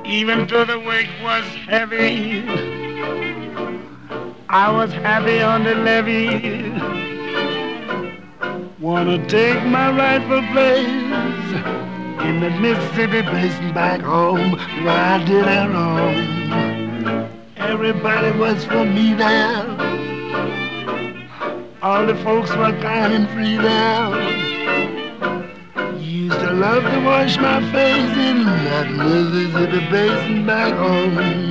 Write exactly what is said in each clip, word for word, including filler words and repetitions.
Even though the weight was heavy, I was happy on the levee. Wanna take my rightful place in the Mississippi Basin back home, where I did it wrong. Everybody was for me there. All the folks were kind and free there. Used to love to wash my face in that Mississippi Basin back home.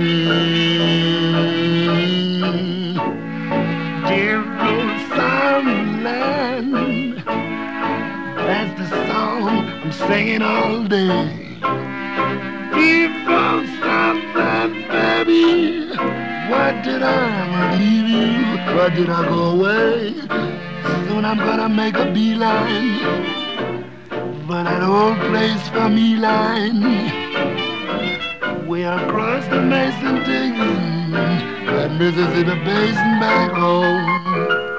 Mm. Dear old Southern land, that's the song I'm singing all day. People stop that, baby. Why did I leave you? Why did I go away? Soon I'm gonna make a beeline for that old place from Eline, way across the Mason Dixon, that Mississippi Basin back home.